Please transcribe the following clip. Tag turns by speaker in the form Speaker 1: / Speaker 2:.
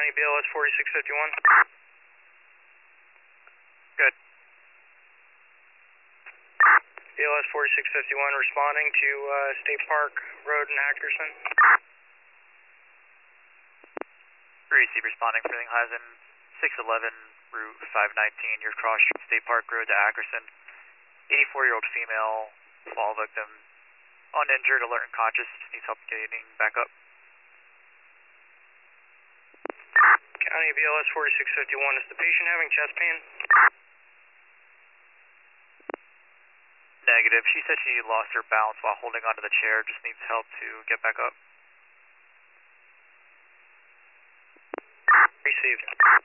Speaker 1: County BLS 4651.
Speaker 2: Good.
Speaker 1: BLS 4651 responding to State Park Road in Ackerson.
Speaker 2: Receive responding for Horizon 611, Route 519. You're across State Park Road to Ackerson. 84-year-old female, fall victim, uninjured, alert and conscious, needs help getting back up.
Speaker 1: County BLS 4651, is the patient having chest pain?
Speaker 2: Negative. She said she lost her balance while holding onto the chair, just needs help to get back up.
Speaker 1: Received.